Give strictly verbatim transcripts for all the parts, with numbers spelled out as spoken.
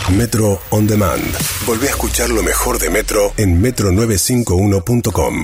Metro On Demand. Volvé a escuchar lo mejor de Metro en metro novecientos cincuenta y uno punto com.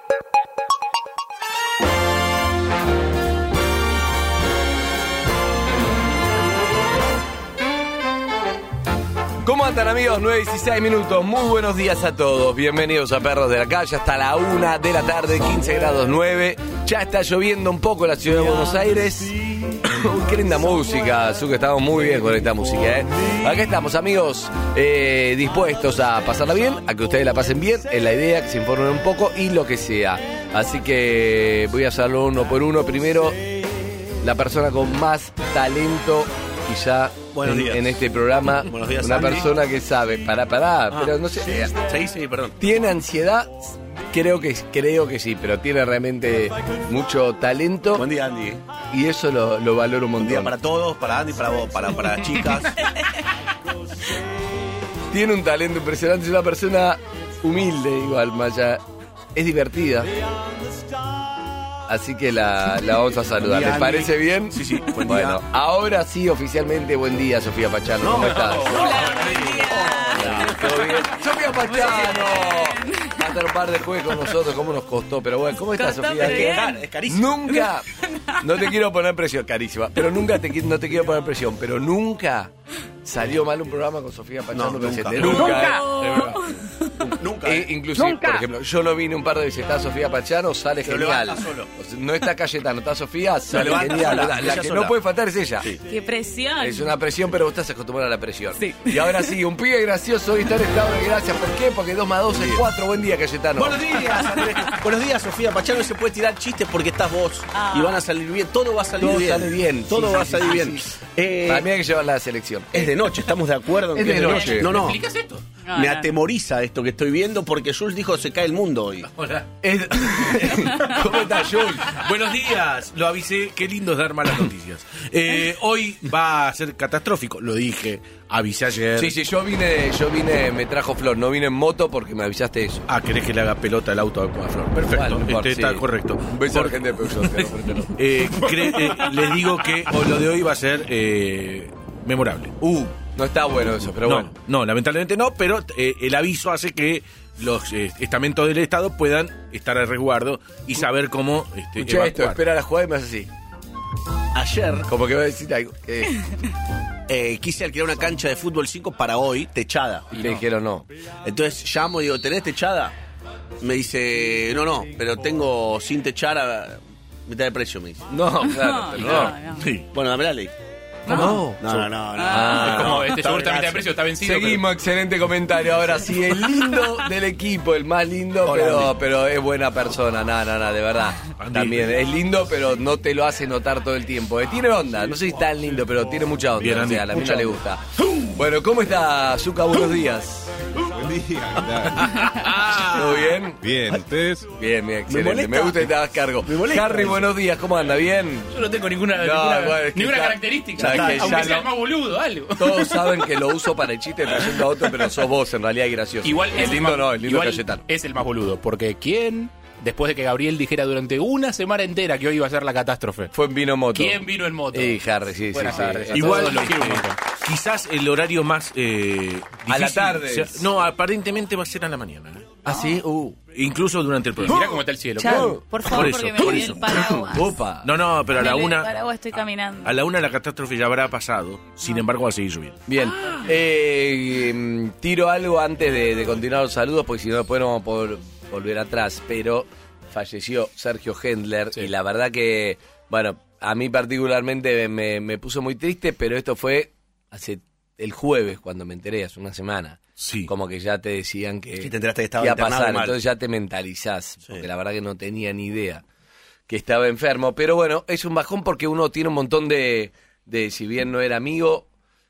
¿Cómo andan, amigos? nueve y dieciséis minutos. Muy buenos días a todos. Bienvenidos a Perros de la Calle. Hasta la una de la tarde, quince grados nueve. Ya está lloviendo un poco en la ciudad de Buenos Aires. Uy, qué linda música, Zucca, estamos muy bien con esta música, ¿eh? Acá estamos, amigos, eh, dispuestos a pasarla bien, a que ustedes la pasen bien, es la idea, que se informen un poco y lo que sea. Así que voy a hacerlo uno por uno. Primero, la persona con más talento quizá en, en este programa. Buenos días, una Andy. persona que sabe, pará, pará, Ah, pero no sé. sí, sí, sí, perdón. ¿Tiene ansiedad? Creo que, creo que sí, pero tiene realmente mucho talento. Buen día, Andy. Y eso lo, lo valoro un Buen montón. día para todos, para Andy, para vos, para, para las chicas. Tiene un talento impresionante, es una persona humilde igual, Maya. Es divertida. Así que la, la vamos a saludar. ¿Les parece bien? Sí, sí, buen Bueno, día. ahora sí, oficialmente, buen día, Sofía Pachano. ¿Cómo estás? Hola, buen día. Hola, ¿todo bien? Sofía Pachano. Va a estar un par de jueves con nosotros, ¿cómo nos costó? Pero bueno, ¿cómo estás, Costó, Sofía? pero ¿Qué? bien. Es carísimo. Nunca, no te quiero poner presión, carísima, pero nunca te, qui- no te quiero poner presión, pero nunca salió mal un programa con Sofía Pachano No, presente. nunca. Nunca. No. ¿eh? De verdad. Nunca. E eh. inclusive, por ejemplo, yo lo vine un par de veces, está Sofía Pachano, sale Se lo genial. levanta solo. O sea, no está Cayetano, está Sofía, sale levanta genial. sola, La, la ella que sola. no puede faltar es ella. Sí. Qué presión. Es una presión, pero vos estás acostumbrado a la presión. Sí. Y ahora sí, un pibe gracioso hoy está en estado de gracia. ¿Por qué? Porque dos más dos es cuatro. Buen día, Cayetano. Buenos días, Andrés. Buenos días, Sofía Pachano. Se puede tirar chistes porque estás vos Ah. y van a salir bien. Todo va a salir Todo bien. sale bien. Todo Sí, va a sí, salir sí, bien. sí. Eh, Para mí hay que llevar la selección. es de noche, estamos de acuerdo en Es que de es de noche. noche. No, no. ¿Me explicas esto? No, Me no. atemoriza esto que estoy viendo porque Jules dijo se cae el mundo hoy. Hola. Es- ¿Cómo estás, Jules? Buenos días, lo avisé, qué lindo es dar malas noticias. Eh, hoy va a ser catastrófico, lo dije, avisé ayer. Sí, sí, yo vine, yo vine, me trajo Flor, no vine en moto porque me avisaste eso. Ah, ¿querés que le haga pelota al auto a Flor? Perfecto, Bueno, no importa, este, está sí. correcto. Un beso a la Por- gente de Peugeot, pero frente no. Eh, cre- eh, les digo que o lo de hoy va a ser eh, memorable. Uh, no está bueno eso, pero no, bueno. no, lamentablemente no, pero eh, el aviso hace que los eh, estamentos del Estado puedan estar a resguardo y saber cómo este, Escucha esto, evacuar. espera la jugada y me hace así. Ayer Como que va a decir algo. Eh, eh, quise alquilar una cancha de fútbol cinco para hoy, techada. y le dijeron no. Entonces llamo y digo, ¿tenés techada? Me dice, no, no, pero tengo sin techar a mitad de precio, me dice. No, claro, No, pero no, no. no. Sí. Bueno, dame la ley. No. No, no, no, no. Ah, Es como no, este está yogur también bien, de precio está vencido. Seguimos, excelente comentario. Ahora sí, el lindo del equipo, el más lindo, Hola, pero, Andy. pero es buena persona. No, no, no, de verdad. Andy. También es lindo, pero no te lo hace notar todo el tiempo. Eh, Tiene onda, no sé si es tan lindo, pero tiene mucha onda. Bien, o Andy, sea, a la mucha mina le onda. gusta. Bueno, ¿cómo está, Zucca? Buenos días. Buen día, ¿qué tal? ¿Todo bien? Bien, ¿ustedes? Bien, bien, excelente. molesta. Me, gusta que te hagas cargo. Me molesta Harry, eso. buenos días, ¿cómo anda? ¿Bien? Yo no tengo ninguna, No, ninguna, bueno, es que ninguna ya- característica. ya que ya Aunque sea no- el más boludo, algo. Todos saben que lo uso para el chiste trayendo a otro, pero sos vos en realidad y gracioso. Igual el es lindo más- no, el lindo igual es Cayetano. Es el más boludo, porque ¿quién, después de que Gabriel dijera durante una semana entera que hoy iba a ser la catástrofe, Fue en vino moto. quién vino en moto? Y Harry, sí, Buenas sí, tardes. sí. A Igual todos los quiero un eh, montón. quizás el horario más eh, A la difícil tarde. sea- no, aparentemente va a ser a la mañana. ¿eh? ¿Ah, sí? Uh. Incluso durante el programa. Mirá cómo está el cielo. Chao. Por favor, Por eso, porque me por olvidé eso. el paraguas. Opa. No, no, pero a la Me olvidé el una paraguas, estoy caminando. a la una la catástrofe ya habrá pasado. Sin embargo, va a seguir lloviendo. Bien. Eh, mm, tiro algo antes de, de continuar los saludos, porque si no después no vamos a poder volver atrás. Pero falleció Sergio Hendler Sí. y la verdad que, bueno, a mí particularmente me, me puso muy triste, pero esto fue hace el jueves cuando me enteré, hace una semana. Sí. Como que ya te decían que, Que te enteraste que estaba iba a internado pasar, y mal. entonces ya te mentalizás, porque la verdad que no tenía ni idea que estaba enfermo. Pero bueno, es un bajón porque uno tiene un montón de, de si bien no era amigo,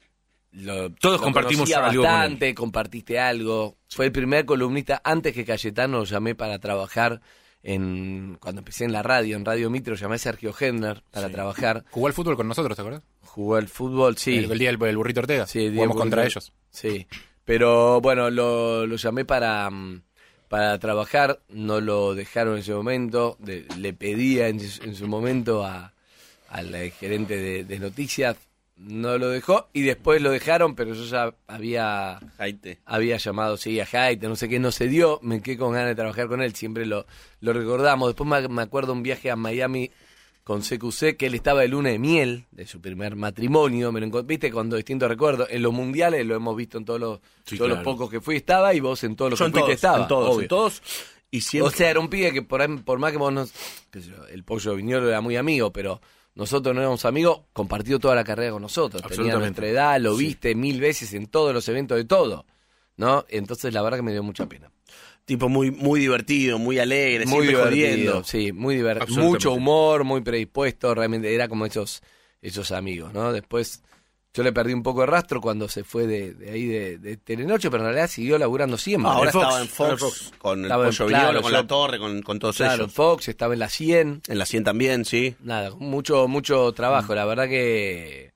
lo, Todos lo compartimos conocía algo con bastante, compartiste algo. Fue el primer columnista, antes que Cayetano lo llamé para trabajar en cuando empecé en la radio, en Radio Mitre, lo llamé a Sergio Hendler para Sí. trabajar. Jugó al fútbol con nosotros, ¿te acuerdas? Jugó al fútbol, sí. El, el día del, del burrito Ortega. Sí, Diego Jugamos contra Burrito. ellos. Sí, pero bueno, lo, lo llamé para, mm, para trabajar, no lo dejaron en ese momento, de- le pedía en, su- en su momento a, al gerente de, de noticias, no lo dejó y después lo dejaron, pero yo ya había Jaite. había llamado, sí, a Jaite, no sé qué, no se dio, me quedé con ganas de trabajar con él, siempre lo, lo recordamos. Después me, me acuerdo un viaje a Miami con C Q C, que él estaba de luna de miel, de su primer matrimonio, me lo encont- viste, con distintos recuerdos. En los mundiales lo hemos visto en todos los, Sí, todos claro. los pocos que fui, estaba, y vos en todos los Yo que en fuiste todos, estaba, en todos, obvio. en todos. Y siempre... O sea, era un pibe que por, ahí- por más que vos no... qué sé yo, el Pollo Viñolo era muy amigo, pero nosotros no éramos amigos, compartió toda la carrera con nosotros. Tenía Absolutamente. nuestra edad, lo viste mil veces en todos los eventos de todo, ¿no? Entonces la verdad que me dio mucha pena. Tipo muy, muy divertido, muy alegre, Muy siempre divertido, jodiendo. sí, muy divertido. Absolutamente. Mucho humor, muy predispuesto, realmente era como esos, esos amigos, ¿no? Después yo le perdí un poco de rastro cuando se fue de, de ahí de, de Telenoche, pero en realidad siguió laburando siempre. Ah, ahora En Fox, estaba en ahora en Fox, Fox. con el Estaba en- Pollo claro, Viñolo, con yo- La Torre, con, con todos Claro, en ellos. Fox, estaba en la cien. En la cien también, sí. Nada, mucho, mucho trabajo, la verdad que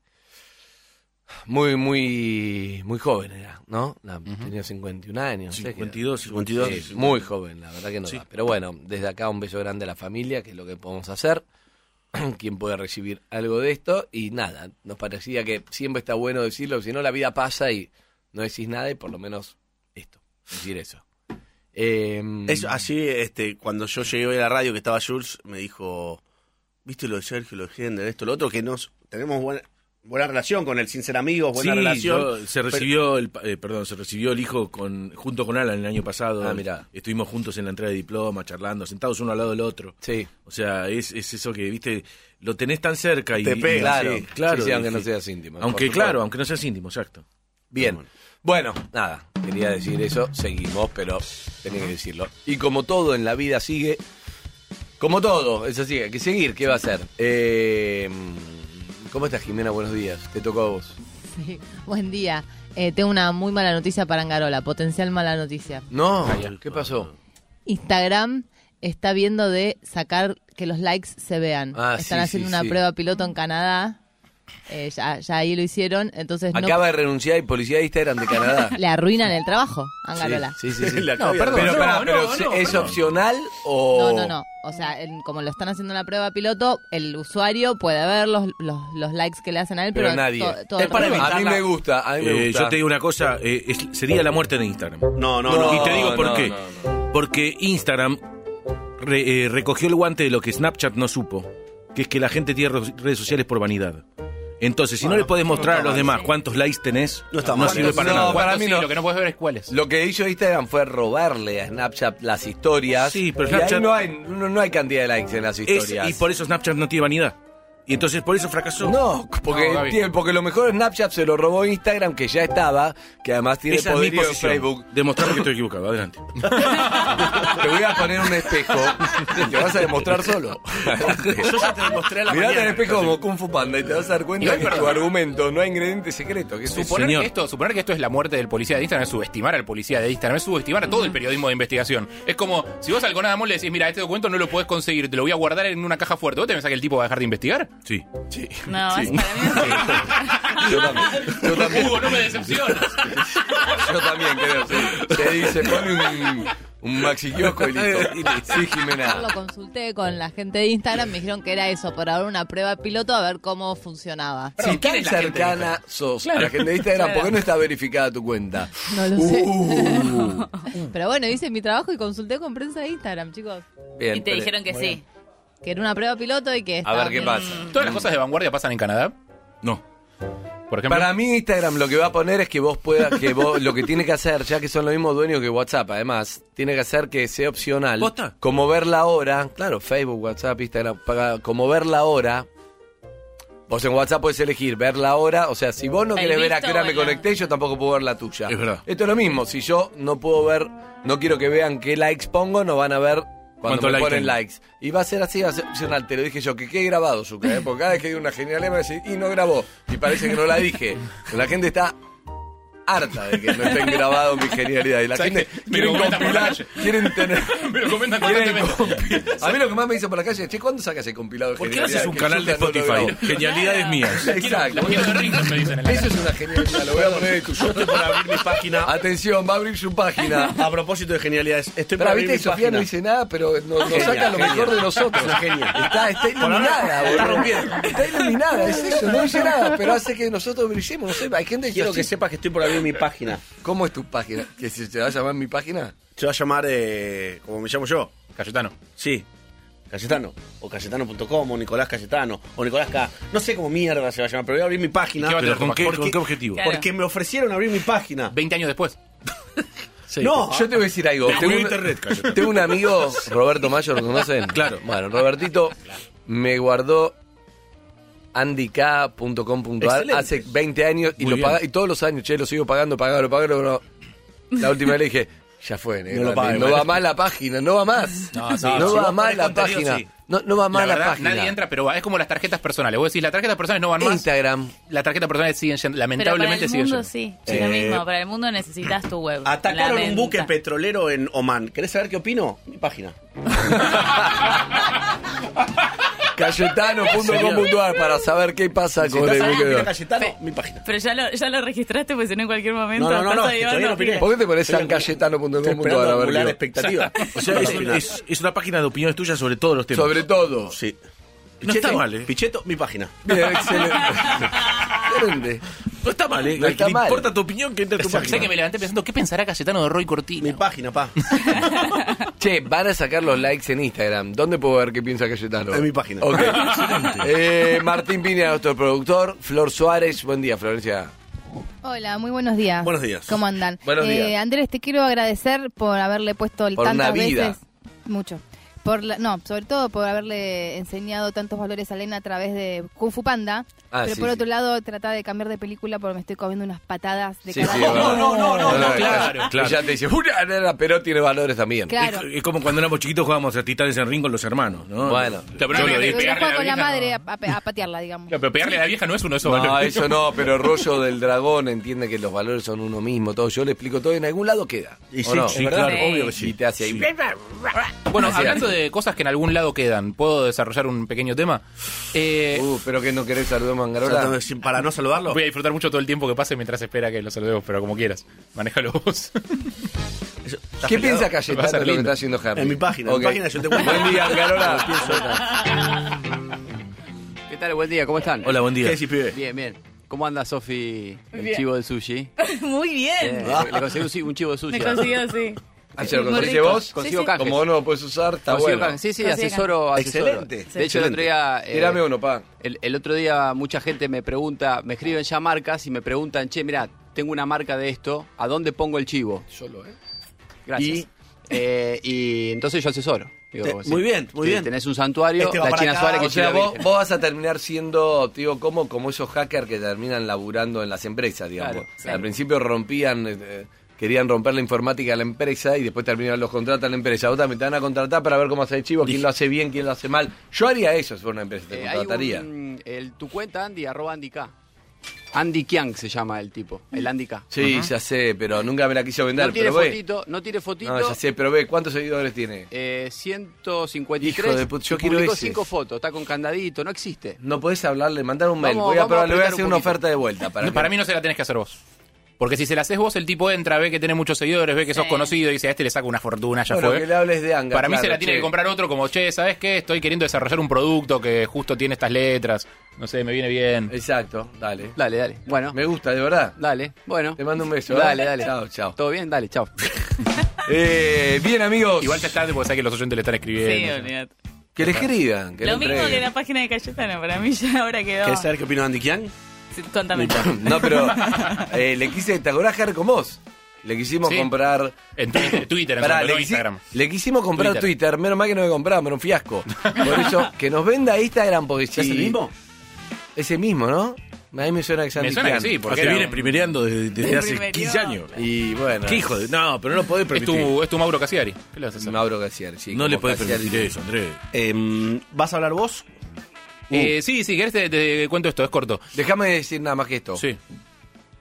muy, muy, muy joven era, ¿no? La- Tenía cincuenta y un años, no sé qué era. cincuenta y dos, cincuenta y dos. Sí, muy joven, la verdad que no Sí. da. Pero bueno, desde acá un beso grande a la familia, que es lo que podemos hacer. Quien puede recibir algo de esto. Y nada, nos parecía que siempre está bueno decirlo, si no la vida pasa y no decís nada, y por lo menos esto, decir eso. Eh, Es así, este, cuando yo llegué hoy a la radio, que estaba Jules, me dijo, ¿viste lo de Sergio, lo de Gender, esto, lo otro? Que nos tenemos buena, buena relación con él, sin ser amigos, buena Sí, relación. yo- se recibió el, pa- eh, perdón, se recibió el hijo con junto con Alan el año pasado. Ah, mirá. Estuvimos juntos en la entrega de diploma, charlando, sentados uno al lado del otro. sí, O sea, es, es eso que, viste, lo tenés tan cerca y... Te pega, y- claro, sí, claro. sí, sí, aunque y- no seas íntimo. Aunque, por claro, supuesto. aunque no seas íntimo, exacto. Bien. Bueno, nada, quería decir eso, seguimos, pero tenía que decirlo. Y como todo en la vida sigue, como todo, es así, hay que seguir, ¿qué va a hacer? Eh, ¿Cómo estás, Jimena? Buenos días, te tocó a vos. Sí, buen día. Eh, tengo una muy mala noticia para Angarola, potencial mala noticia. No, ¿qué pasó? Instagram está viendo de sacar que los likes se vean. Ah, Están sí, haciendo sí, una sí. prueba piloto en Canadá. Eh, ya, ya ahí lo hicieron, entonces no Acaba de renunciar el policía de Instagram de Canadá. le arruinan el trabajo a Angarola. Sí, sí, sí. La No, cabeza. perdón. Pero, no, pará, no, pero no, ¿es perdón. opcional o...? No, no, no. O sea, en- como lo están haciendo la prueba piloto, el usuario puede ver los, los, los likes que le hacen a él, Pero pero, nadie. to- todo Es el para resto no. evitar- A mí me gusta, a mí me Eh, gusta. yo te digo una cosa, eh, es- sería la muerte de Instagram. No, no, No, no. Y te digo por no, qué. no, no. Porque Instagram re- eh, recogió el guante de lo que Snapchat no supo, que es que la gente tiene re- redes sociales por vanidad. Entonces, si no le podés mostrar a los demás cuántos likes tenés, No está no mal. sirve para No, nada. para ¿Cuántos mí sí? no. Lo que no puedes ver es cuáles. Lo que hizo Instagram fue robarle a Snapchat las historias. Sí, pero y ahí Snapchat- no hay, no, no hay cantidad de likes en las Es- historias. y por eso Snapchat no tiene vanidad. Y entonces por eso fracasó. No, porque, No, Gaby. tiene- porque lo mejor Snapchat se lo robó Instagram, que ya estaba, que además tiene Esa es mi poderío en posición. Facebook. Demostrarme que estoy equivocado. Adelante. Te voy a poner un espejo y te vas a demostrar solo. Yo ya te demostré a la Mirate mañana. al espejo como Kung Fu Panda y te vas a dar cuenta Igual, que tu perdón. argumento no hay ingrediente secreto. Que es Suponer señor. que, esto, suponer que esto es la muerte del policía de Instagram es subestimar al policía de Instagram, es subestimar a todo el periodismo de investigación. Es como, si vos al Conadamón le decís, mira, este documento no lo podés conseguir, te lo voy a guardar en una caja fuerte, ¿vos te pensás que el tipo va a dejar de investigar? Sí. Sí. No, es para mí no. Yo también. Yo también. Hugo, no me decepciones. Yo también creo, sí. Se dice, pone un, un maxi kiosco y listo. Sí, Yo Jimena. lo consulté con la gente de Instagram, me dijeron que era eso, por ahora una prueba piloto a ver cómo funcionaba. Si Perdón, ¿quién tan es la gente de cercana sos a la gente de Instagram, ¿por qué no está verificada tu cuenta? No lo sé. Uh. Pero bueno, hice mi trabajo y consulté con prensa de Instagram, chicos. Bien, Y te pero- dijeron que muy sí. bien. Que era una prueba piloto y que A estaba ver qué bien. pasa. ¿Todas las cosas de vanguardia pasan en Canadá? No. Por ejemplo. Para mí Instagram lo que va a poner es que vos puedas, que vos, lo que tiene que hacer, ya que son los mismos dueños que WhatsApp, además, tiene que hacer que sea opcional. ¿Posta? Como ver la hora, claro, Facebook, WhatsApp, Instagram, paga- como ver la hora. Vos en WhatsApp podés elegir ver la hora, o sea, si vos no El querés ver a visto qué hora o me la- conecté, yo tampoco puedo ver la tuya. Es verdad. Esto es lo mismo, si yo no puedo ver, no quiero que vean qué likes pongo, no van a ver cuando ¿Cuánto me like ponen tengo? likes. Y va a ser así, va a ser opcional, te lo dije yo, que quede grabado, Zucca, ¿eh? Porque cada vez que digo una genialidad me va a decir, y no grabó, y parece que no la dije. La gente está harta de que no estén grabados mi genialidad. Y la ¿Sabes gente qué? Me lo quieren comentan por la compilar, calle. quieren tener... Me lo comentan quieren constantemente. compi- A mí lo que más me dice por la calle es, che, ¿cuándo sacas el compilado de ¿Por qué no genialidad? haces un Que canal de yo no lo Spotify? grabo. Genialidades mías. Exacto. La quiero de Ringo, me dicen en la Eso es una genialidad, lo voy a poner en tu Yo estoy por abrir mi página. Atención, va a abrir su página. A propósito de genialidades, estoy por Pero abrir viste, mi Sofía página. no dice nada, pero nos, nos Genia, saca lo genia. mejor de nosotros. Es genia. Está, está iluminada, Está boludo. rompiendo. Está iluminada, es eso, no dice nada, pero hace que nosotros brillemos. No sé, hay gente que Quiero dice que sepas que estoy por abrir mi página. ¿Cómo es tu página? ¿Que se te va a llamar mi página? Se va a llamar, eh, como me llamo yo. Cayetano. Sí, Cayetano. O Cayetano punto com, o Nicolás Cayetano, o Nicolás K. No sé cómo mierda se va a llamar, pero voy a abrir mi página. ¿Qué va a ¿Pero tener con tu qué, página? con qué objetivo? Claro. Porque me ofrecieron abrir mi página. veinte años después. Sí. No, Yo te voy a decir algo. Descubrió Tengo un, internet, Cayetano. tengo un amigo, Roberto Mayo, ¿lo conocen? Claro. Bueno, Robertito me guardó andyk punto com punto a r Excelente. hace veinte años y Muy lo bien. paga, y todos los años, che, lo sigo pagando, pagando, lo pagando. No. La última vez le dije, ya fue, negro, No lo pague, no vale. va más la página, no va más. No, sí, no si va vos más ponés la contenido, página. sí. No, no va más La la, verdad, página. nadie entra, pero es como las tarjetas personales. Vos decís, las tarjetas personales no van más. Instagram. Las tarjetas personales siguen yendo, Pero para lamentablemente el siguen mundo yendo. sí, Eh, es lo mismo. Para el mundo necesitas tu web. Atacaron La un buque venta. petrolero en Oman. ¿Querés saber qué opino? Mi página. Cayetano punto com punto a r para saber qué pasa Si con estás el ahí, buque. opina de- Cayetano, Fe- mi página. Pero ya lo, ya lo registraste, pues si no en cualquier momento. No, no, no, estás no, ahí que todavía no dando- opiné. ¿Por qué te pones Estoy- san cayetano punto com Estoy punto a r esperando a ver acumular qué- expectativa. O sea, es, es- es una página de opiniones tuyas sobre todos los temas. Sobre todo. Sí. No está mal, ¿eh? Picheto, mi página. Bien, excelente. Excelente. No está mal, ¿eh? No Al está que le mal. importa tu opinión, que entre a tu Sé página. que me levanté pensando, ¿qué pensará Cayetano de Roy Cortina? Mi página, pa. Che, van a sacar los likes en Instagram. ¿Dónde puedo ver qué piensa Cayetano? En mi página. Ok. eh, Martín Piña, nuestro productor. Flor Suárez. Buen día, Florencia. Hola, muy buenos días. Buenos días. ¿Cómo andan? Buenos días. Eh, Andrés, te quiero agradecer por haberle puesto el Por tantas una vida. veces. Mucho. Por la- no, sobre todo por haberle enseñado tantos valores a Elena a través de Kung Fu Panda. Ah, pero sí, por sí. otro lado, trata de cambiar de película porque me estoy comiendo unas patadas de Sí, cada sí, lado. es verdad. no, no, no, no, claro, claro. Ella te dice, una nena, pero tiene valores también. Claro. Es, es como cuando éramos chiquitos jugábamos a Titanes en Ring con los hermanos, ¿no? Bueno. Pero Yo lo pegarle digo. Yo a juego con la vieja madre no. a, a- a patearla, digamos. Claro, pero pegarle a la vieja no es uno de esos No, valores. eso no, pero rollo del dragón entiende que los valores son uno mismo, todo. Yo le explico todo y en algún lado queda. Y ¿o sí, no? sí, claro, obvio que sí. Y te hace ahí. Bueno, Así hablando es. de cosas que en algún lado quedan, ¿puedo desarrollar un pequeño tema? Eh, Uh, pero que no querés saludar a O sea, Mangarola. entonces, para no saludarlo. voy a disfrutar mucho todo el tiempo que pase mientras espera que lo saludemos, pero como quieras. Manéjalo vos. Eso, ¿estás ¿Qué peleado? piensa Va a Cayetano ser de lo que lindo. está haciendo Harry? En mi página, en Ok. mi página yo te cuento. Buen día, Mangarola. ¿Qué tal? Buen día, ¿cómo están? Hola, buen ¿Qué día. decís, pibe? Bien, bien. ¿Cómo anda Sofi, el Bien. chivo del sushi? Muy bien. Eh, le, le conseguí un, si- un chivo de sushi. Me consiguió, sí. Ah, ¿se lo Muy conseguiste rico. vos? Consigo Sí, sí. canjes. Como vos no lo puedes usar, está Consigo bueno. canjes. Sí, sí, Consigo asesoro, asesoro. Excelente. De hecho, el otro día... eh, Tirame uno, pa. el, el otro día mucha gente me pregunta, me escriben ya marcas y me preguntan, che, mira, tengo una marca de esto, ¿a dónde pongo el chivo? Solo, ¿eh? Gracias. Y- Eh, y entonces yo asesoro. Digo, Te- sí. muy bien, muy Sí, bien. Tenés un santuario, Este va la para China acá, Suárez que O sea, China vos, Virgen. vos vas a terminar siendo, te digo, como, como esos hackers que terminan laburando en las empresas, digamos. Claro, O sea, al principio rompían, eh, querían romper la informática de la empresa y después terminan los contratos a la empresa. Vos también te van a contratar para ver cómo hace el chivo, quién lo hace bien, quién lo hace mal. Yo haría eso si fuera una empresa, te Eh, hay contrataría. un- el, tu cuenta, Andy, arroba Andy K. Andy Kiang se llama el tipo, el Andy K. Sí, ya sé, pero nunca me la quiso vender. No tiene pero ve. fotito, no tiene fotito. No, ya sé, pero ve, ¿cuántos seguidores tiene? Eh, ciento cincuenta y tres. Hijo de puta, yo quiero publicó ese. cinco fotos, está con candadito, no existe. No podés hablarle, mandar un mail. Vamos- Voy a vamos probar, a le voy a apretar hacer un una poquito. oferta de vuelta. Para, No, que- para mí no se la tenés que hacer vos. Porque si se la haces vos, el tipo entra, ve que tenés muchos seguidores, ve que sos Sí. conocido y dice, a este le saca una fortuna, ya Bueno, fue. que le hables de Anga. Para mí claro, se la tiene che. que comprar otro como, che, ¿sabes qué? Estoy queriendo desarrollar un producto que justo tiene estas letras. No sé, me viene bien. Exacto, dale. Dale, dale. Bueno, Me gusta, de verdad. dale. Bueno. Te mando un beso. ¿eh? Dale, dale. Chao, chao. ¿Todo bien? Dale, chao. Eh, bien, amigos. Igual ya es tarde porque sabes que los oyentes le están Sí, escribiendo. olvídate. Que le escriban. Que Lo le mismo entreguen. que la página de Cayetano, para mí ya ahora quedó. ¿Querés saber qué opina Andy Kiang? Sí, contame. No, pero eh, le quise, ¿te acordás, Harry, con vos? Le quisimos Sí. comprar... En Twitter, Twitter en Pará, su le, no quisi- Instagram. le quisimos comprar Twitter. Twitter. menos mal que no me compramos, era un fiasco. Por eso, que nos venda Instagram, porque si... ¿Es el mismo? Ese mismo, ¿no? A mí me suena que es Me Andy suena que Kian. sí, porque Porque era viene un- primereando desde, desde hace Primerió. quince años. Y bueno... ¿Qué hijo de.? No, pero no lo podés Es permitir. tu, es tu Mauro Casiari. ¿Qué le vas a hacer? Mauro Casiari, sí. No como le podés Casiari. permitir eso, Andrés. Eh, ¿Vas a hablar vos? Eh, sí, sí, ¿querés te, te cuento esto? Es corto. Déjame decir nada más que esto. Sí.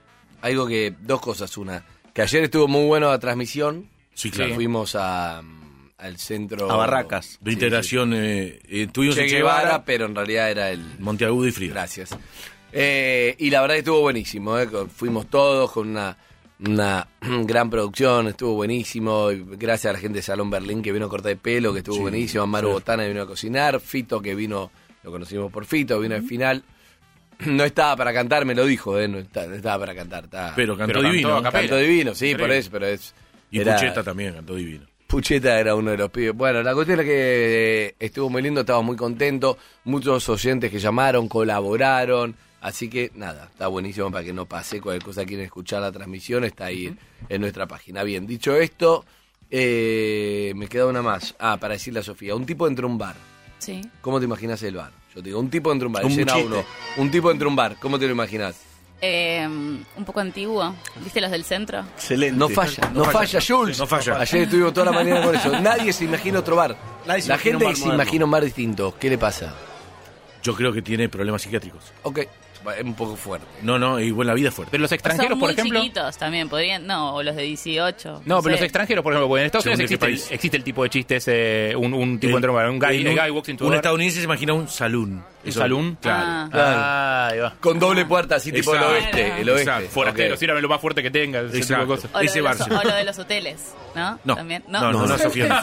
algo que, dos cosas, una, que ayer estuvo muy bueno la transmisión. Sí, claro. Fuimos a, al centro... A Barracas. De integración, eh, eh, tuvimos Che en Guevara, Guevara, pero en realidad era el... Monteagudo y Frida. Gracias. Eh, y la verdad que estuvo buenísimo, ¿eh? Fuimos todos con una, una gran producción, estuvo buenísimo. Y gracias a la gente de Salón Berlín que vino a cortar el pelo, que estuvo Sí, buenísimo. Maru sí. Botana vino a cocinar. Fito, que vino, lo conocimos por Fito, vino al final. No estaba para cantar, me lo dijo, ¿eh? No estaba, no estaba para cantar. Estaba... Pero cantó Pero divino. cantó a capela. Cantó divino, sí, Increíble. por eso, pero es... Y era- Pucheta también cantó divino. Pucheta era uno de los pibes. Bueno, la cuestión es que eh, estuvo muy lindo, estaba muy contento. Muchos oyentes que llamaron, colaboraron. Así que nada, está buenísimo para que no pase. Cualquier cosa quieren escuchar la transmisión, está ahí en, en nuestra página. Bien, dicho esto, eh, me queda una más. Ah, para decirle a Sofía, un tipo entra a un bar. Sí. ¿Cómo te imaginas el bar? Yo te digo, un tipo entra a un bar, Un llena chiste. uno. Un tipo entra a un bar, ¿cómo te lo imaginas? Eh, un poco antiguo. ¿Viste los del centro? Excelente. No falla, no, falla, Jules. No falla. Ayer estuvimos toda la mañana con eso. Nadie se imagina otro bar. Nadie se La imagina un gente bar se moderno. imagina un bar distinto. ¿Qué le pasa? Yo creo que tiene problemas psiquiátricos. Ok, es un poco fuerte. No, no, igual la vida es fuerte. Pero los O extranjeros, son por muy ejemplo... chiquitos también, podrían... No, o los de dieciocho. No, pero los sé. extranjeros, por ejemplo, porque en Estados Según Unidos de qué existe el, país. existe el tipo de chistes, eh, un, un tipo El- de un guy, en a un, guy walks into a un bar. estadounidense se imagina un saloon. ¿Un saloon? Claro. Ah. Ah, ahí va. Con doble puerta, así tipo el Exacto. oeste. El oeste. Exacto. Forastero, Ok. sírame lo más fuerte que tenga, ese tipo de Exacto. cosas. O lo, Ese de bar, los, sí. o lo de los hoteles, ¿no? No. ¿También? No, no, no, Sofía.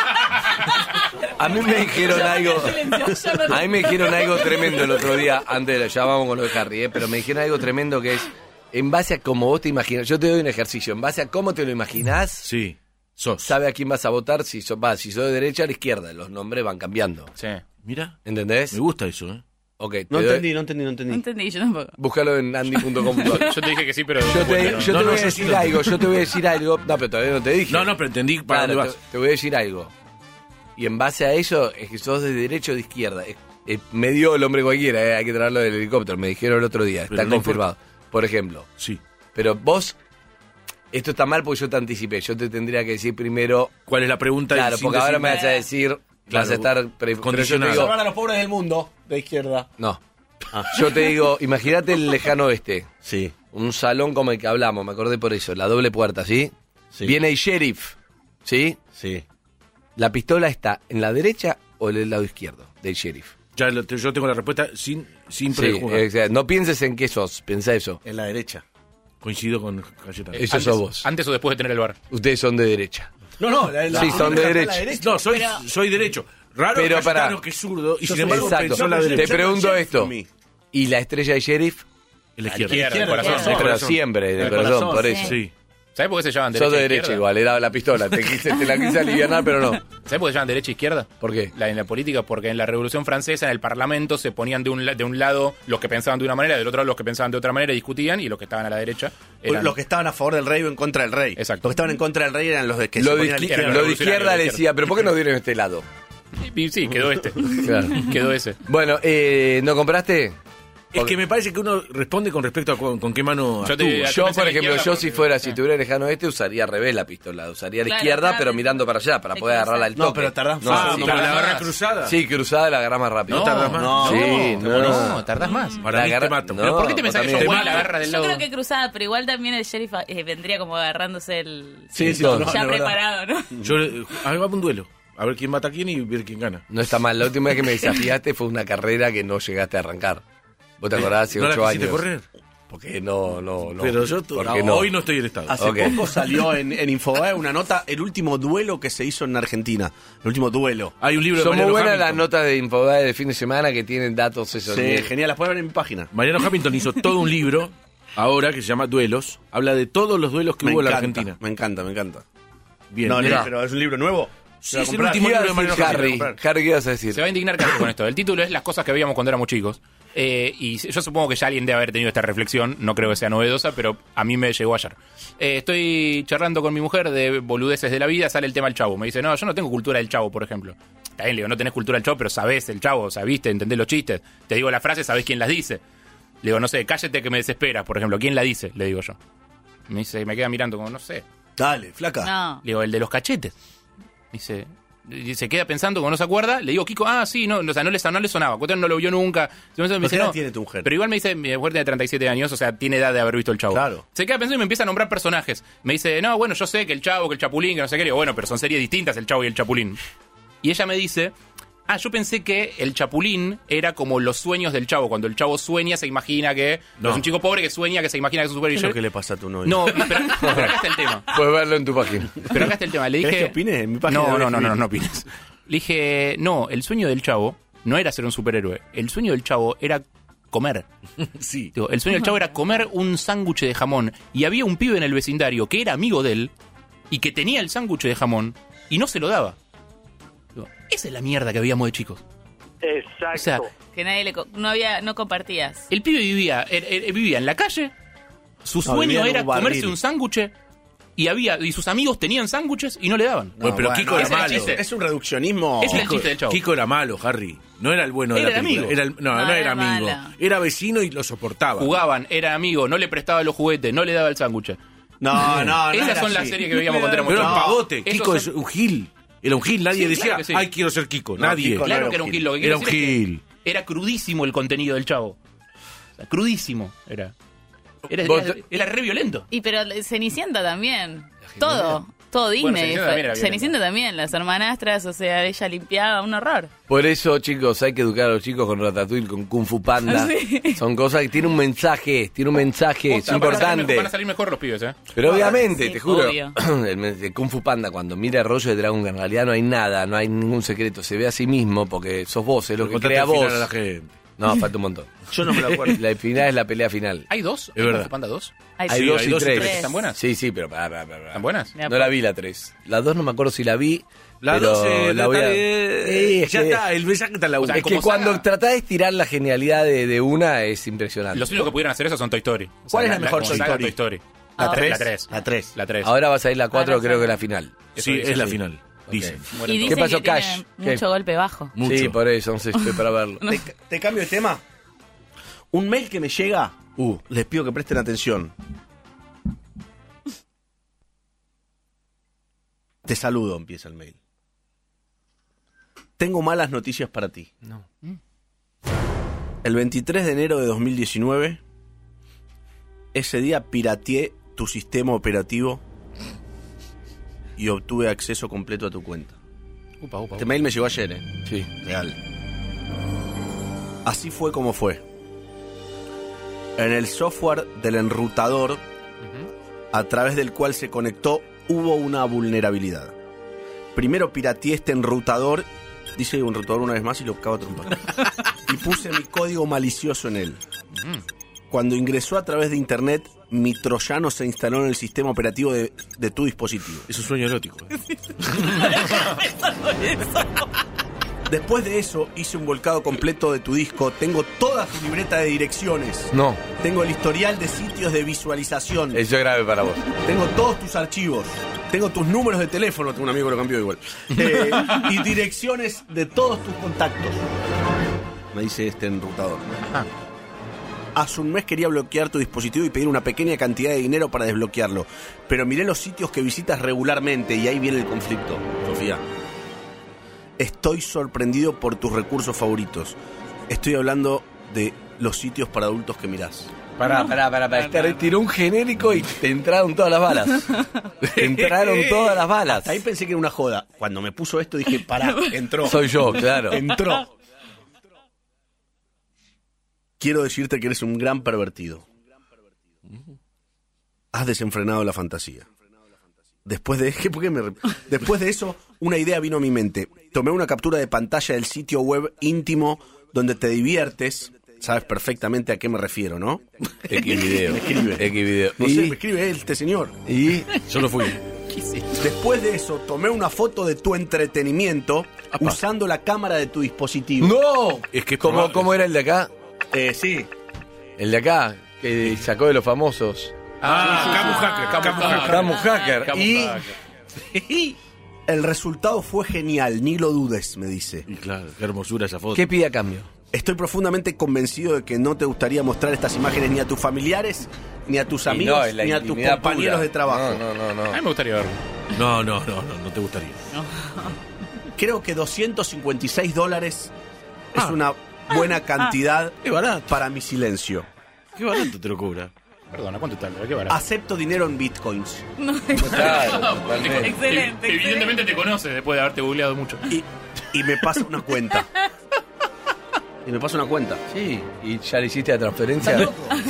A mí me dijeron algo. A mí me dijeron algo tremendo el otro día, antes de ya vamos con lo de Harry, ¿eh? Pero me dijeron algo tremendo que es, en base a cómo vos te imaginas, yo te doy un ejercicio, en base a cómo te lo imaginás, Sí, sos. sabe a quién vas a votar, si sos, va, si sos de derecha o de izquierda, los nombres van cambiando. Sí. Mira, ¿Entendés? me gusta eso, ¿eh? Ok, te No doy- entendí, no entendí, no No entendí. entendí, yo tampoco. Búscalo en andy punto com. Yo te dije que sí, pero... Yo te, bueno, yo no, te no, voy a yo decir sí lo- algo, yo te voy a decir algo. No, pero todavía no te dije. No, no, pero entendí para Claro, dónde te, vas. te voy a decir algo. Y en base a eso, es que sos de derecha o de izquierda. Es- es- me dio el hombre cualquiera, eh, hay que traerlo del helicóptero. Me dijeron el otro día, Pero está no confirmado. Por ejemplo. Sí. Pero vos, esto está mal porque yo te anticipé. Yo te tendría que decir primero. ¿Cuál es la pregunta? Claro, Sin porque ahora me decir- vas a decir. Claro, vas a estar. Pre, condicionado. pero yo te digo- a los pobres del mundo, de izquierda. no. Yo te digo, imagínate el lejano oeste. Sí. Un salón como el que hablamos, me acordé por eso. La doble puerta, ¿sí? Sí. Viene el sheriff, ¿sí? Sí. La pistola está en la derecha o en el lado izquierdo del sheriff. Ya lo- te- yo tengo la respuesta sin, sin Sí, prejuzgar. eh, o sea, no pienses en qué sos, pensá eso. En la derecha. Coincido con Cayetano. Eso antes, sos vos. Antes o después de tener el bar. Ustedes son de derecha. No, no, la, la Sí, son de la derecha. No, soy, soy derecho. Raro Pero Cayetano pará. que es zurdo y Yo sin soy embargo Exacto. pensó en la Te derecha. pregunto esto. for me. ¿Y la estrella de sheriff? En la A la izquierda. izquierda, el Izquierda, corazón. Pero corazón. siempre, de El corazón, corazón, por sí. eso. Sí. ¿Sabes por qué se llaman derecha Sos de e derecha izquierda? igual, era la pistola. Te, quise, te la quise alivianar, pero no. ¿Sabes por qué se llaman derecha e izquierda? ¿Por qué? La, en la política, porque en la Revolución Francesa, en el Parlamento, se ponían de un, la- de un lado los que pensaban de una manera, del otro lado los que pensaban de otra manera y discutían, y los que estaban a la derecha eran... Los que estaban a favor del rey o en contra del rey. Exacto. Los que estaban en contra del rey eran los de que Lo se de, ponían a la izquier- izquierda. era lo de revolucionario, izquierda de le izquierda. decía, ¿pero por qué no dieron este lado? Y sí, quedó este. Claro. Quedó ese. Bueno, eh, ¿no compraste? Es que me parece que uno responde con respecto a con, con qué mano Yo te- actúa. Yo Yo, pensé por la ejemplo, izquierda yo porque- si fuera, si tuviera lejano este, usaría al revés la pistola. Usaría a la Claro, izquierda, claro. pero mirando para allá, para Hay poder que agarrarla al usar. toque. No, pero tardás No, más. sí. Ah, no, para la tardás barra más. cruzada. Sí, cruzada la agarra más rápido. No tardás más. No, Sí, no, no. No, tardás más. Para La mí te agarra- mato. no, ¿Pero por qué te vos pensás que también. yo voy Te la mato. agarra del Yo lado? creo que cruzada, pero igual también el sheriff eh, vendría como agarrándose el... Sí, sí, No, no, ya no, verdad. preparado, ¿no? Yo eh, hagamos un duelo. A ver quién mata a quién y ver quién gana. No está mal. La última vez que me desafiaste fue una carrera que no llegaste a arrancar. ¿Vos te acordás? Hace ¿No la ocho quisiste años. correr? Porque no, no, no. Pero yo ¿Por no, qué no? hoy no estoy en estado. Hace Ok. poco salió en, en Infobae una nota, el último duelo que se hizo en Argentina. El último duelo. Hay un libro de Son muy Mariano buenas las Hamilton. notas de Infobae de fin de semana que tienen datos esos. Sí, bien. genial, las pueden ver en mi página. Mariano Hamilton hizo todo un libro ahora que se llama Duelos. Habla de todos los duelos que Me hubo en la encanta, Argentina. me encanta, me encanta. Bien. no, mirá. no, pero es un libro nuevo. Sí, ¿Se va a es el comprar? último ¿Qué iba a libro de decir Mariano Harry? Hamilton. Harry, ¿qué ibas a decir? Se va a indignar Carlos con esto. El título es Las cosas que veíamos cuando éramos chicos. Eh, y yo supongo que ya alguien debe haber tenido esta reflexión. No creo que sea novedosa, pero a mí me llegó ayer. Eh, estoy charlando con mi mujer de boludeces de la vida. Sale el tema del Chavo. Me dice, no, yo no tengo cultura del Chavo, por ejemplo. Está bien, le digo, no tenés cultura del Chavo, pero sabés el Chavo, o sea, viste, entendés los chistes. Te digo la frase, sabés quién las dice. Le digo, no sé, cállate que me desesperas, por ejemplo. ¿Quién la dice? Le digo yo. Me dice, me queda mirando como, no sé. Dale, flaca. No. Le digo, el de los cachetes. Dice, Y se queda pensando, como no se acuerda, le digo, Kiko, ah, sí, no, o sea, no le, no le sonaba, Cuestión no lo vio nunca. Me dice, ¿Qué edad no, tiene tu mujer? pero igual me dice, mi mujer tiene treinta y siete años, o sea, tiene edad de haber visto el Chavo. Claro. Se queda pensando y me empieza a nombrar personajes. Me dice, no, bueno, yo sé que el Chavo, que el Chapulín, que no sé qué. Digo, bueno, pero son series distintas el Chavo y el Chapulín. Y ella me dice, ah, yo pensé que el Chapulín era como los sueños del Chavo. Cuando el Chavo sueña, se imagina que... No. Es un chico pobre que sueña, que se imagina que es un superhéroe. ¿Eso qué le pasa a tu novio? No, pero, pero acá está el tema. Puedes verlo en tu página. Pero acá está el tema. Le dije... ¿Querés que opine? En mi página no, voy a no, no, escribir. no, no opines. Le dije, no, el sueño del Chavo no era ser un superhéroe. El sueño del Chavo era comer. Sí. Digo, el sueño del Chavo era comer un sándwich de jamón. Y había un pibe en el vecindario que era amigo de él y que tenía el sándwich de jamón y no se lo daba. Digo, esa es la mierda que veíamos de chicos. Exacto. O sea, Que nadie le co- no había, no compartías. el pibe vivía, er- er- vivía en la calle, su No, sueño vivía en era un barril. comerse un sándwich y había y sus amigos tenían sándwiches y no le daban. Bueno, pero Kiko ese era era el malo. chiste. Es un reduccionismo. Ese es el chiste del Chavo. Kiko era malo, Harry. No era el bueno de Era la el película. amigo. Era el- no, No, no, era era amigo. mala. Era vecino y lo soportaba. Jugaban, era amigo, no le prestaba los juguetes, no le daba el sándwich. No, no, no. Esas era son las así. series que veíamos cuando éramos Pero era un chicos. pagote. Esos Kiko es son- un gil. Era un gil. Nadie Sí, decía, claro que sí. ay, quiero ser Kiko. No, Nadie. Kiko no. Claro que era un gil. Lo que quiero Era un decir es que gil. era crudísimo el contenido del Chavo. O sea, crudísimo era. Era, Vos- era, era re violento. Y pero Cenicienta también. Todo. Todo Disney. Cenicienta también era Cenicienta también. Las hermanastras, o sea, ella limpiaba, un horror. Por eso, chicos, hay que educar a los chicos con Ratatouille, con Kung Fu Panda. Sí. Son cosas que tienen un mensaje, tiene un mensaje, es Van a salir importante. mejor- Van a salir mejor los pibes, ¿eh? Pero obviamente, Sí, te juro, obvio. el, men- el Kung Fu Panda cuando mira el rollo de Dragon, en realidad no hay nada, no hay ningún secreto, se ve a sí mismo porque sos vos, es lo que Contate crea el final vos. a la gente. No, falta un montón. Yo no me lo acuerdo. La final es la pelea final. ¿Hay dos? Es verdad. ¿Kung Fu Panda dos? Hay Sí, dos hay y dos y tres. tres. ¿Están buenas? Sí, sí, pero pará, pará, pará. ¿Están buenas? No la vi la tres. La dos no me acuerdo si la vi. La pero dos, eh, la voy a... eh, Sí, es ya que- está, el mensaje está en la O sea, uno. Es que como cuando saga- tratás de estirar la genialidad de, de una es impresionante. Los únicos que pudieron hacer eso son Toy Story. O sea, ¿Cuál es la mejor como Toy saga, Story? Toy Story. ¿La La tres? tres. La tres. La tres. Ahora va a salir la cuatro, Ahora creo que sale. la final. Sí, Eso es la sí. final. Dicen. Y ¿Qué dicen pasó, que Cash? tiene ¿Qué? mucho golpe bajo. Mucho. Sí, por eso, entonces estoy para verlo. Te, te cambio de tema. Un mail que me llega. Uh, les pido que presten atención. Te saludo, empieza el mail. Tengo malas noticias para ti. No. El veintitrés de enero de dos mil diecinueve, ese día pirateé tu sistema operativo y obtuve acceso completo a tu cuenta. Upa, upa, Este upa. mail me llegó ayer, ¿eh? Sí. Real. Así fue como fue. En el software del enrutador, a través del cual se conectó, hubo una vulnerabilidad. Primero pirateé este enrutador, dice enrutador una vez más y lo acabo de trompar. Y puse mi código malicioso en él. Cuando ingresó a través de internet, mi troyano se instaló en el sistema operativo de, de tu dispositivo. Es un sueño erótico. ¿eh? Después de eso, hice un volcado completo de tu disco. Tengo toda tu libreta de direcciones. No, Tengo el historial de sitios de visualización. eso es grave para vos. Tengo todos tus archivos. Tengo tus números de teléfono. Tengo un amigo que lo cambió igual. Eh, y direcciones de todos tus contactos. Me dice este enrutador. Ah. Hace un mes quería bloquear tu dispositivo y pedir una pequeña cantidad de dinero para desbloquearlo. Pero miré los sitios que visitas regularmente y ahí viene el conflicto, Sofía. Estoy sorprendido por tus recursos favoritos. Estoy hablando de los sitios para adultos que mirás. Pará, pará, pará, pará. Te retiró un genérico y te entraron todas las balas. Te entraron todas las balas. Hasta ahí pensé que era una joda. Cuando me puso esto dije, pará, entró. Soy yo, claro. Entró. Quiero decirte que eres un gran pervertido. Has desenfrenado la fantasía. Después de, ¿por qué me re- Después de eso, una idea vino a mi mente. Tomé una captura de pantalla del sitio web íntimo donde te diviertes. Sabes perfectamente a qué me refiero, ¿no? X video. Me escribe. X video. No ¿Y? sé, me escribe él, este señor. ¿Y? Yo lo fui. Después de eso, tomé una foto de tu entretenimiento usando la cámara de tu dispositivo. ¡No! Es que ¿Cómo, probable. ¿Cómo era el de acá? Eh, sí. El de acá, que sacó de los famosos. Ah, Camu Hacker. Camu Hacker. Camu Hacker. Camu Y Hacker. El resultado fue genial, ni lo dudes, me dice. Y claro, qué hermosura esa foto. ¿qué pide a cambio? Estoy profundamente convencido de que no te gustaría mostrar estas imágenes ni a tus familiares, ni a tus Y amigos, no, es la ni a tus intimidad compañeros pura. de trabajo. No, no, no, A mí no. me gustaría verlo. No, no, no, no, no te gustaría. creo que doscientos cincuenta y seis dólares Ah. es una buena cantidad Qué barato. para mi silencio. Qué barato te lo cobra. Perdona, ¿cuánto está? ¿Qué barato? Acepto dinero en bitcoins. Claro, totalmente. Excelente. Evidentemente te conoces después de haberte googleado mucho. Y, y me pasa una cuenta. Y me pasa una cuenta. Sí, ¿y ya le hiciste la transferencia?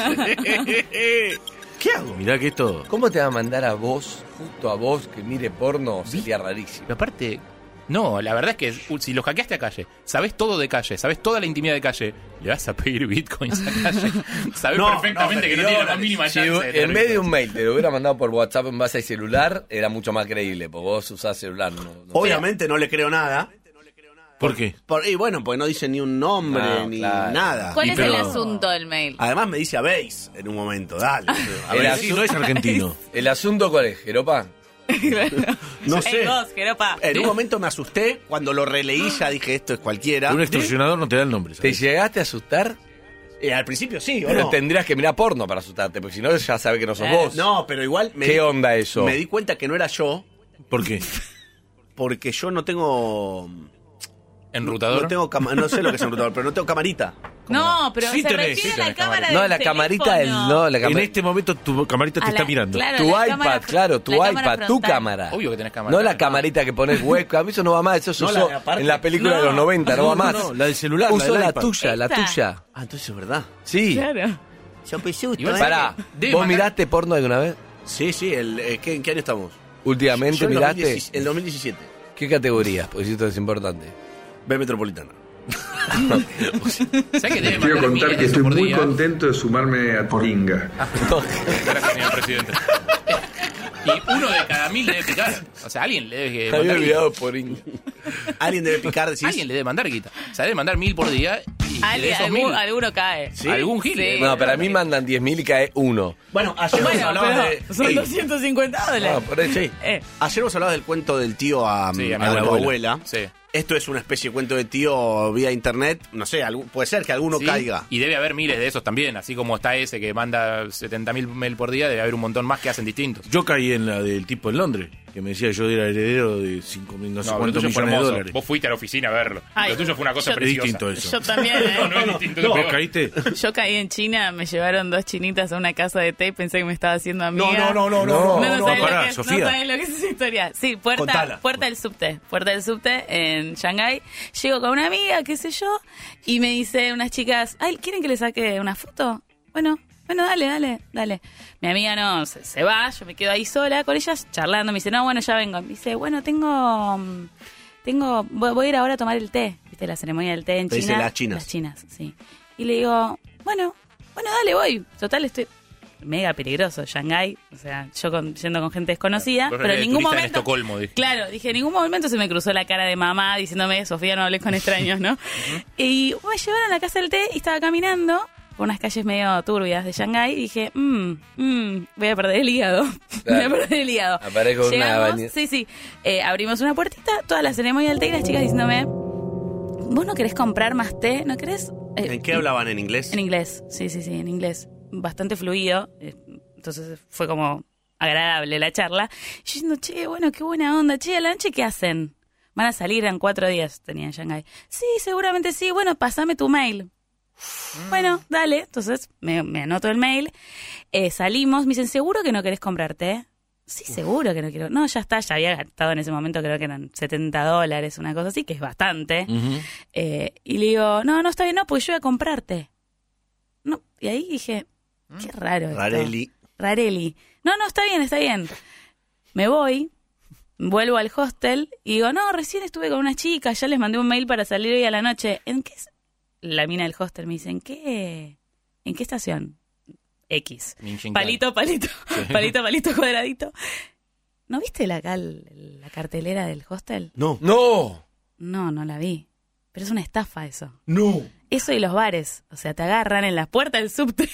¿Qué hago? Mirá que esto. ¿Cómo te va a mandar a vos, justo a vos, que mire porno? Sería rarísimo. Pero aparte, no, la verdad es que uh, si lo hackeaste a Calle, sabés todo de Calle, sabés toda la intimidad de Calle, le vas a pedir bitcoins a Calle. Sabés No, perfectamente no, que no tiene la más mínima Si chance. de en tener vez de bitcoins. un mail te lo hubiera mandado por WhatsApp en base al celular, era mucho más creíble, porque vos usás celular. No, no. Obviamente no le creo nada. ¿Por qué? Por- y bueno, porque no dice ni un nombre, No, ni claro. nada. ¿Cuál Y es pero- el asunto del mail? Además me dice a Base en un momento, dale. A El ver, asunto- No es argentino. ¿El asunto cuál es, Jeropa? no Ey, sé. vos, Jeropa. En un momento me asusté, cuando lo releí ya dije esto es cualquiera. Un extorsionador no te da el nombre. ¿Te ¿sabes? llegaste a asustar? Eh, al principio sí, ¿o Pero no? tendrías que mirar porno para asustarte, porque si no ya sabe que no sos vos. No, pero igual me ¿Qué di- onda eso? Me di cuenta que no era yo, ¿Por qué? porque yo no tengo... ¿Enrutador? No tengo cama- no sé lo que es enrutador, pero no tengo camarita. No, pero Sí se tenés, refiere sí a la tenés cámara No, del la camarita del... teléfono. No, la En cámara... este momento tu camarita te A está la- mirando. claro, Tu la iPad, cámara- claro, tu la cámara iPad, tu frontal. cámara. Obvio que tenés cámara. No la camarita que pones webcam, eso no va más, eso se No, usó la- aparte- en la película No. de los noventa, no, No, va no, más. no, la del celular, la Uso del la, iPad. tuya, la Esta. tuya. Ah, entonces es verdad. Sí. Claro. Yo pensé Igual Pará, Debe ¿vos mandar- miraste porno alguna vez? Sí, sí, el, eh, ¿qué- ¿en qué año estamos? Últimamente Yo en miraste. dos mil diecisiete, el dos mil diecisiete. ¿Qué categorías? Porque esto es importante. B Metropolitana. ¿Sabés que debe Quiero mandar contar miles que de eso estoy por muy día? contento de sumarme a Poringa. Gracias, señor presidente. Y uno de cada mil debe picar. O sea, alguien le debe Había mandar guita. olvidado por in- Alguien debe picar, decís. Alguien le debe mandar guita. O sea, debe mandar mil por día y de Alguien- esos algún- mil, alguno cae. ¿Sí? algún gil. Sí. le debe No, mandar. pero a mí mandan diez mil y cae uno. Bueno, ayer vos Bueno, hablabas pero de. son Ey, doscientos cincuenta dólares. No, por eso. sí. Eh. Ayer vos hablabas del cuento del tío a, Sí, a mi a la abuela. abuela. Sí. Esto es una especie de cuento de tío vía internet. No sé, algún- puede ser que alguno Sí, caiga. Y debe haber miles de esos también. Así como está ese que manda setenta mil mail por día, debe haber un montón más que hacen distintos. Yo caí en la del tipo en Londres, que me decía que yo era heredero de cinco mil, no sé No, lo cuántos tuyo fue millones de hermoso. dólares. Vos fuiste a la oficina a verlo. Ay, lo tuyo fue una cosa yo- Es preciosa. distinto eso. Yo también, ¿eh? No, no es distinto. ¿Vos peor. caíste? Yo caí en China, me llevaron dos chinitas a una casa de té y pensé que me estaba haciendo amiga. No, no, no, no, No, no. No, no, no, sabés pará, lo que es, Sofía. no sabés lo que es esa historia. Sí, puerta, Contala. puerta del subte. Puerta del subte en Shanghái. Llego con una amiga, qué sé yo, y me dice unas chicas, ay, ¿quieren que le saque una foto? Bueno, bueno, dale, dale, dale. Mi amiga no, se, se va, yo me quedo ahí sola con ellas charlando. Me dice, no, bueno, ya vengo. Me dice, bueno, tengo... mm, tengo voy, voy a ir ahora a tomar el té. ¿Viste la ceremonia del té en Te dice China? las chinas. Las chinas, sí. Y le digo, bueno, bueno, dale, voy. Total, estoy... Mega peligroso, Shanghái, o sea, yo con, yendo con gente desconocida, Vos pero en eres ningún turista en momento... Estocolmo, dije. Claro, dije, en ningún momento se me cruzó la cara de mamá diciéndome, Sofía, no hables con extraños, ¿no? Y me llevaron a la casa del té y estaba caminando por unas calles medio turbias de Shanghái y dije, mmm, mmm, voy a perder el hígado. Voy a Claro. perder el hígado. Aparezco con una Llegamos, baña- sí, sí, eh, abrimos una puertita, toda la ceremonia del té y las chicas diciéndome, ¿vos no querés comprar más té? ¿No querés? Eh, ¿En qué hablaban en inglés? En inglés, sí, sí, sí, en inglés. Bastante fluido, eh, entonces fue como agradable la charla. Y yo diciendo, che, bueno, qué buena onda. Che, a la noche, ¿qué hacen? Van a salir en cuatro días, tenía en Shanghái. Sí, seguramente sí. Bueno, pasame tu mail. Bueno, dale. Entonces me, me anoto el mail. Eh, salimos. Me dicen, ¿seguro que no querés comprar té? Sí, seguro que no quiero. No, ya está. Ya había gastado en ese momento, creo que eran setenta dólares, una cosa así, que es bastante. Ujú. Eh, y le digo, no, no, está bien, no, pues yo voy a comprarte. No, y ahí dije, qué raro esto. Rareli. Rareli. No, no, está bien, está bien. Me voy, vuelvo al hostel y digo, no, recién estuve con unas chicas, ya les mandé un mail para salir hoy a la noche. ¿En qué? es-?" La mina del hostel me dice, ¿en qué? ¿En qué estación? X. Minchinkan. Palito, palito, palito, palito, cuadradito. ¿No viste la, cal- la cartelera del hostel? No. ¡No! No, no la vi. Pero es una estafa eso. No. Eso y los bares, o sea, te agarran en la puerta del subte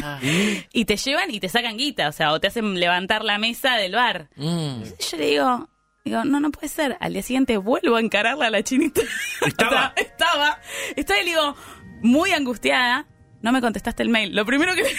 y te llevan y te sacan guita, o sea, o te hacen levantar la mesa del bar. Mm. Yo le digo, digo, no, no puede ser. Al día siguiente vuelvo a encararla a la chinita. ¿Estaba? O sea, estaba. Estaba y le digo, muy angustiada, no me contestaste el mail. Lo primero que...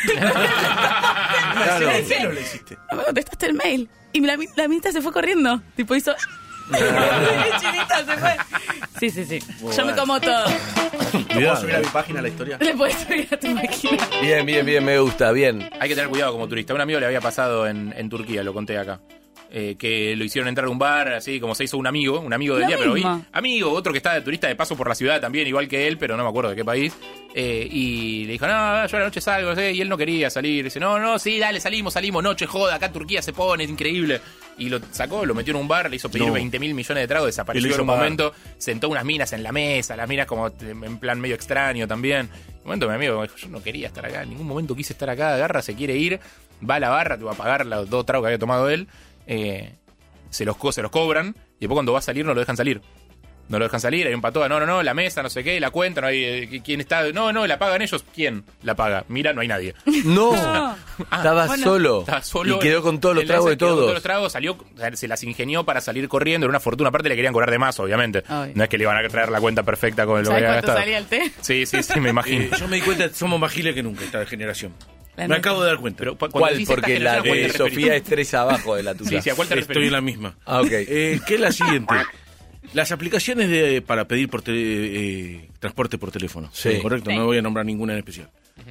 ¿En serio lo hiciste? no me contestaste el mail. Y la, mi- la minita se fue corriendo. Tipo, hizo... Chinita se fue. Sí, sí, sí. Yo me como todo. ¿Puedo subir a mi página la historia? Le puedes subir a tu máquina. Bien, bien, bien, me gusta, bien. Hay que tener cuidado como turista. Un amigo le había pasado en, en Turquía, lo conté acá. Eh, que lo hicieron entrar a un bar, así como se hizo un amigo, un amigo del Lo día, pero hoy, mismo. amigo, otro que está de turista de paso por la ciudad también, igual que él, pero no me acuerdo de qué país. Eh, y le dijo, no, yo a la noche salgo, no sé, y él no quería salir. Dice, no, no, sí, dale, salimos, salimos, noche, joda, acá Turquía se pone, es increíble. Y lo sacó, lo metió en un bar, le hizo pedir No. veinte mil millones de tragos, Y desapareció lo hizo en un pagar. momento, sentó unas minas en la mesa, las minas como en plan medio extraño también. En un momento mi amigo me dijo, yo no quería estar acá, en ningún momento quise estar acá, agarra, se quiere ir, va a la barra, te va a pagar los dos tragos que había tomado él, eh, se los, co- se los cobran, y después cuando va a salir no lo dejan salir. No lo dejan salir, hay un patoa, no, no, no, la mesa, no sé qué, la cuenta, no hay, eh, ¿quién está? No, no, la pagan ellos, ¿quién la paga? Mira, no hay nadie. No, Ah, estaba bueno, solo. estaba solo. Y quedó con todos los Él tragos de quedó con todos. todos los tragos, salió, o sea, se las ingenió para salir corriendo, era una fortuna. Aparte le querían cobrar de más, obviamente. Ay. No es que le iban a traer la cuenta perfecta con lo que ¿Sabes había cuánto gastado. salía el té? Sí, sí, sí, me imagino. Eh, yo me di cuenta, somos más giles que nunca esta generación. La Me neta. acabo de dar cuenta. Pero, cuando ¿Cuál? decís esta Porque la generación, ¿a cuál de te referís? Sofía es tres abajo de la tuya. Sí, sí, ¿a cuál te Estoy referís? en la misma. Ah, ok. Eh, que es la siguiente. Las aplicaciones de, para pedir por tele- eh, transporte por teléfono. Sí. Correcto, Sí. no voy a nombrar ninguna en especial.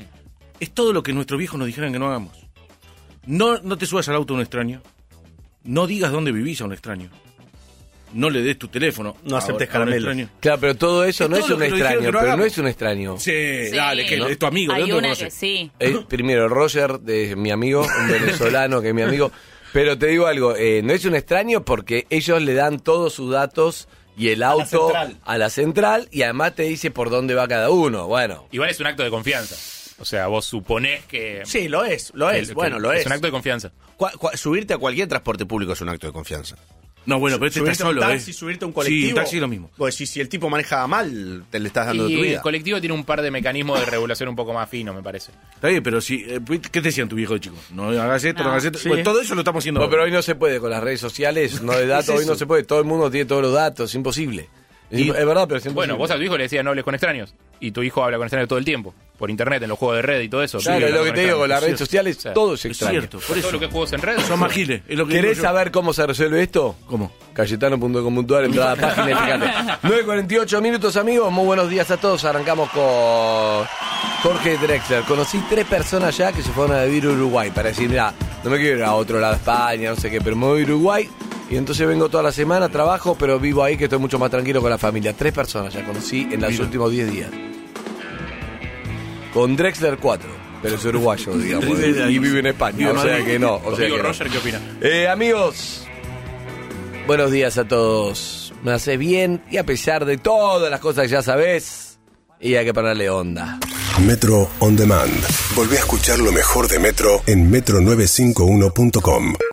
Es todo lo que nuestros viejos nos dijeran que no hagamos. No, no te subas al auto a un extraño. No digas dónde vivís a un extraño. No le des tu teléfono. No aceptes a- a un caramelos. extraño. Claro, pero todo eso Es no todo es lo un que nos dijeron extraño, que no pero no hagamos. es un extraño. Sí, Sí. dale, que ¿No? es tu amigo. ¿de Hay dónde lo una conoces? que sí. Eh, primero, Roger, de mi amigo, un venezolano que es mi amigo. Pero te digo algo, eh, no es un extraño porque ellos le dan todos sus datos y el auto central. a la central y además te dice por dónde va cada uno. Bueno, Igual es un acto de confianza. O sea, vos suponés que... Sí, lo es, lo que- es. que- Bueno, lo es. Es un acto de confianza. Cua- cua- subirte a cualquier transporte público es un acto de confianza. No, bueno, pero este está subirte a un solo, taxi, ¿eh? subirte a un colectivo. Sí, un taxi es lo mismo. Pues si, si el tipo maneja mal, te le estás dando de Y tu el vida. colectivo tiene un par de mecanismos de regulación un poco más finos, me parece. Está bien, pero si, eh, ¿qué te decían tu viejo de chico? No hagas esto, no, No. hagas esto. Sí. Pues todo eso lo estamos haciendo. Bueno, pero ahora. hoy no se puede con las redes sociales, no de datos, Es hoy no eso. se puede. Todo el mundo tiene todos los datos, es imposible. Es, Y- imp- es verdad, pero es imposible. Bueno, vos a tu hijo le decías no hables con extraños. Y tu hijo habla con extraños todo el tiempo. Por internet, en los juegos de red y todo eso. Claro, Sí, es lo habla que te digo, con las extraños. redes sociales Sí. todo es Es extraño. cierto, por Todo eso. lo que es juegos en red. Son más giles, es lo que ¿Querés digo yo. saber cómo se resuelve esto? ¿Cómo? Cayetano punto com punto a r, entrada a la página y fíjate. nueve cuarenta y ocho minutos, amigos. Muy buenos días a todos. Arrancamos con Jorge Drexler. Conocí tres personas ya que se fueron a vivir a Uruguay para decir, mira, no me quiero ir a otro lado de España, no sé qué, pero me voy a Uruguay. Y entonces vengo toda la semana, trabajo, pero vivo ahí que estoy mucho más tranquilo con la familia. Tres personas ya conocí en los Mira. últimos diez días. Con Drexler cuatro, pero es uruguayo, digamos. Y vive en España, Vive en o sea Madrid. que no. O sea Amigo que no. Roger, ¿qué opina? Eh, amigos, buenos días a todos. Me hace bien y a pesar de todas las cosas que ya sabés, y hay que ponerle onda. Metro On Demand. Volvé a escuchar lo mejor de Metro en metro novecientos cincuenta y uno punto com.